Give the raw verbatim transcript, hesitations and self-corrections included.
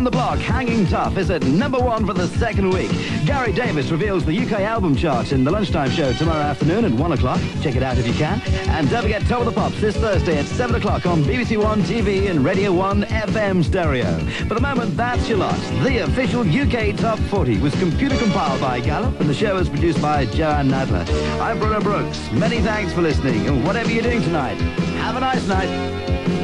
On the Block, Hanging Tough, is at number one for the second week. Gary Davis reveals the U K album charts in the lunchtime show tomorrow afternoon at one o'clock. Check it out if you can. And don't forget Top of the Pops this Thursday at seven o'clock on B B C One T V and Radio one F M stereo. For the moment, that's your lot. The official U K Top forty was computer compiled by Gallup, and the show was produced by Joanne Nadler. I'm Bruno Brooks. Many thanks for listening, and whatever you're doing tonight, have a nice night.